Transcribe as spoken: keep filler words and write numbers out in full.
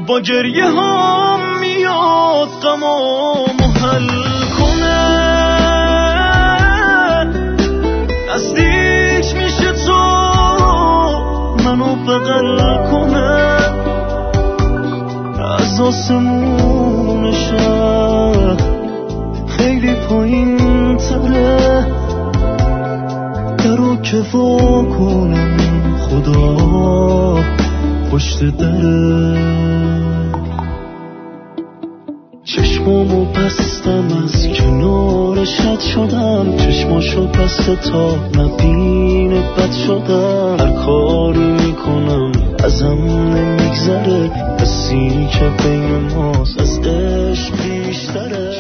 با گریه هم میاد غمام حل کنه. نزدیک میشه تو منو بغل کنه، از آسمون شهر خیلی پایین تره، درو که وا کنم خدا پشت دره. چشمامو بستم از کنارش رد شدم، چشماشو بسته تا نبینه بد شدم. هر کاری میکنم ازم نمیگذره، بسی که بین ماست از عشق بیشتره.